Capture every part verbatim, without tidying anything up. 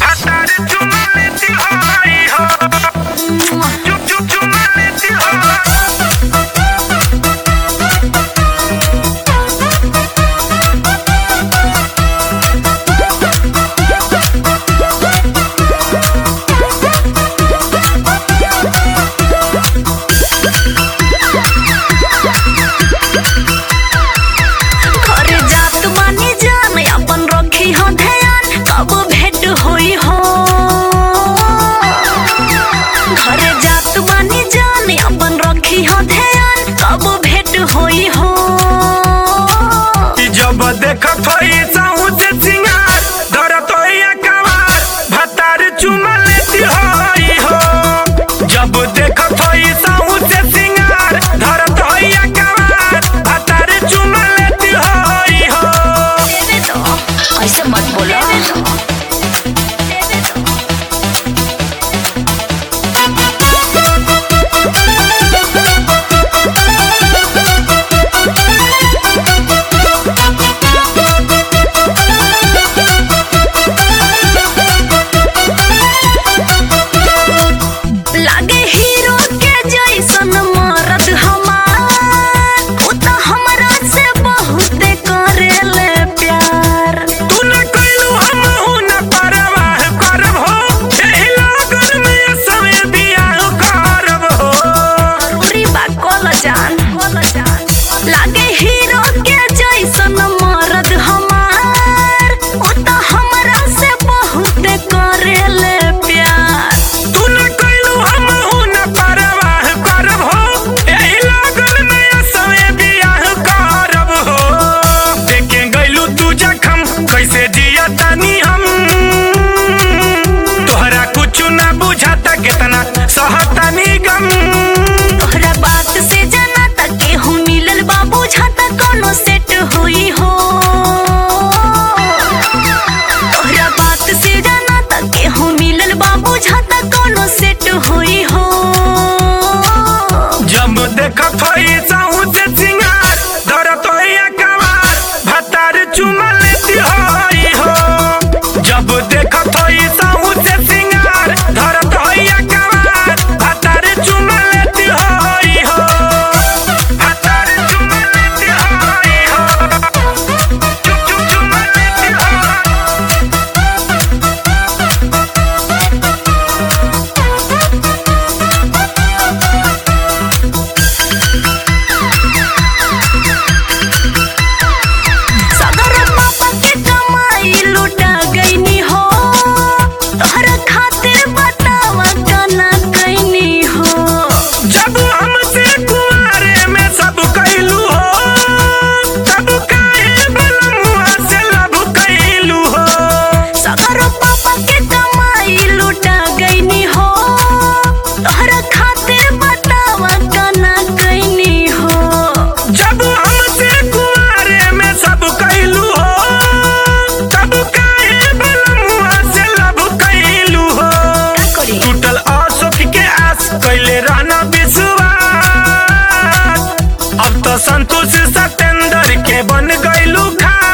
संतोष सतेंद्र के बन गइलू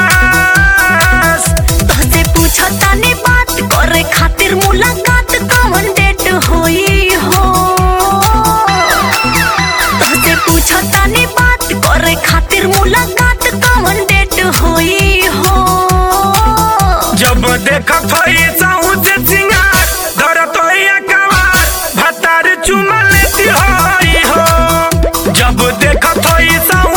खास। तोहसे पूछा तानी बात करे खातिर मुलाकात कौन डेट होई हो। तोहसे पूछा तानी बात करे खातिर मुलाकात कौन डेट होई हो। जब देखत होई साहू से सिंगार धरत होई कवार भतार चुमा लेती होई हो। जब देखत होई